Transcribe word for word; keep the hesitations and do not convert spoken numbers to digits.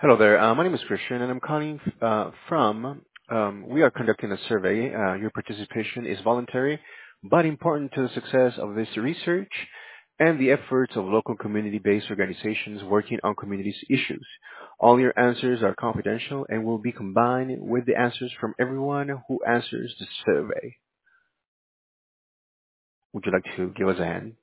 Hello there. Uh, my name is Christian, and I'm calling uh, from. Um, we are conducting a survey. Uh, your participation is voluntary, but important to the success of this research and the efforts of local community-based organizations working on communities' issues. All your answers are confidential and will be combined with the answers from everyone who answers the survey. Would you like to give us a hand?